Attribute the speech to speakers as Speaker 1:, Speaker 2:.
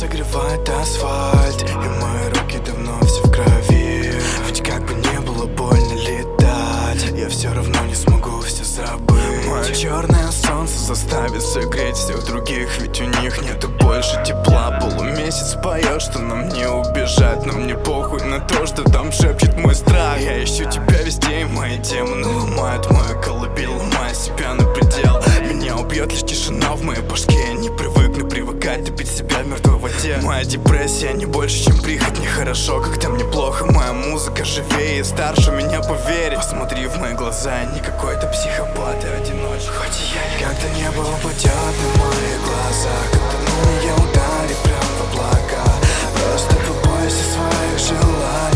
Speaker 1: согревает асфальт, и мои руки давно все в крови. Ведь как бы не было больно летать, я все равно не смогу все забыть. Мое черное солнце заставит согреть всех других, ведь у них нету больше тепла. Полумесяц поет, что нам не убежать, но мне похуй на то, что там шепчет мой страх. Я ищу тебя везде, и мои демоны ломают мою колыбель, ломая себя на предел. Меня убьет лишь тишина в моей башке, я не привыкну привыкать, топить себя в мертвой воде. Моя депрессия не больше, чем прихоть, нехорошо, когда мне плохо. Моя музыка живее и старше меня, поверь. Посмотри в мои глаза, я не какой-то психопат и одиночка. Хоть я никогда не был, упадет на мои глаза, когда молния ударит прям в облака. Просто побойся своих желаний.